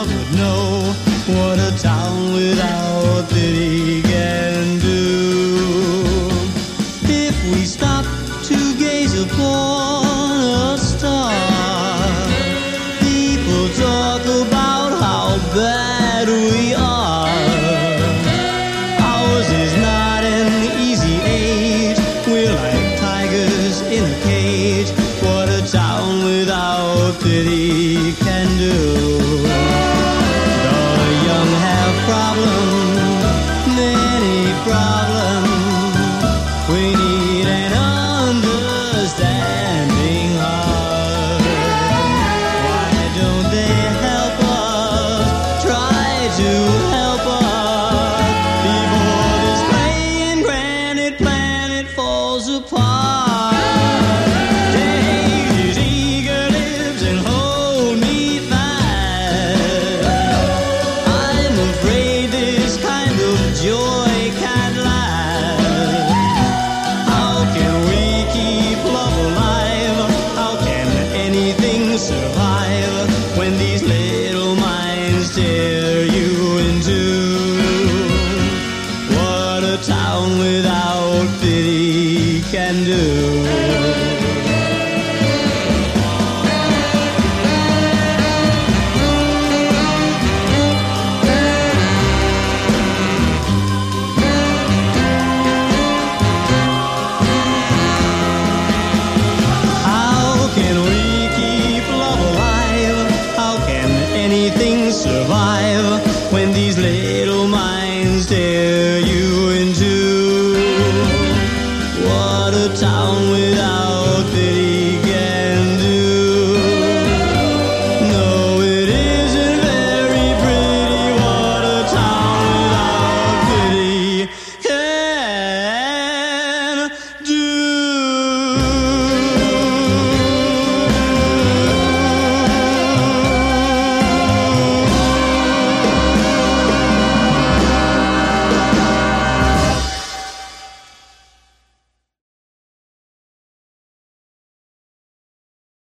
would know what a town without pity can do. If we stop to gaze upon a star, people talk about how bad we are. Ours is not an easy age. We're like tigers in a cage. What a town without pity can do. The young have problems, many problems. We need an understanding heart. Why don't they help us? Try to help us before this playing granite planet falls apart. Take these eager lips and hold me fast. I'm afraid this kind of joy can't last. How can we keep love alive? How can anything survive when these little minds tear you in two? What a town without pity can do.